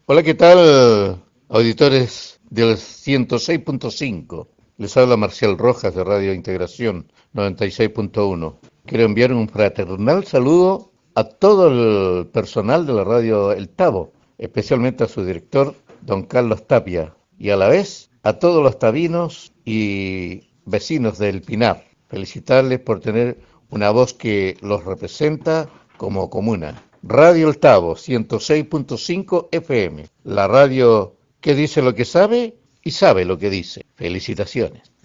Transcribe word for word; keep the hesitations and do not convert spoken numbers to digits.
Hola, ¿qué tal, auditores del ciento seis punto cinco? Les habla Marcial Rojas de Radio Integración noventa y seis punto uno. Quiero enviar un fraternal saludo a todo el personal de la radio El Tabo, especialmente a su director, don Carlos Tapia, y a la vez a todos los tabinos y vecinos del Pinar. Felicitarles por tener una voz que los representa como comuna. Radio El Tabo, ciento seis punto cinco F M, la radio que dice lo que sabe y sabe lo que dice. Felicitaciones.